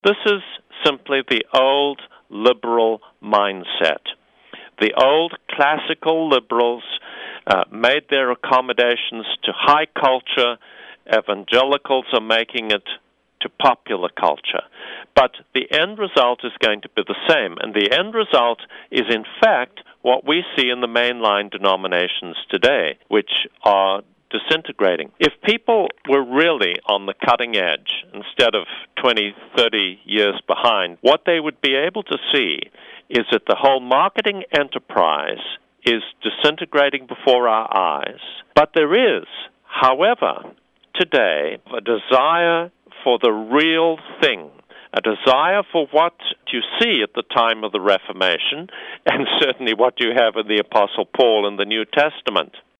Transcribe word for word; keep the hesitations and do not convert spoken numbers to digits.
This is simply the old liberal mindset. The old classical liberals uh, made their accommodations to high culture. Evangelicals are making it to popular culture. But the end result is going to be the same, and the end result is, in fact, what we see in the mainline denominations today, which are disintegrating. If people were really on the cutting edge instead of twenty, thirty years behind, what they would be able to see is that the whole marketing enterprise is disintegrating before our eyes. But there is, however, today, a desire for the real thing, a desire for what you see at the time of the Reformation, and certainly what you have in the Apostle Paul in the New Testament.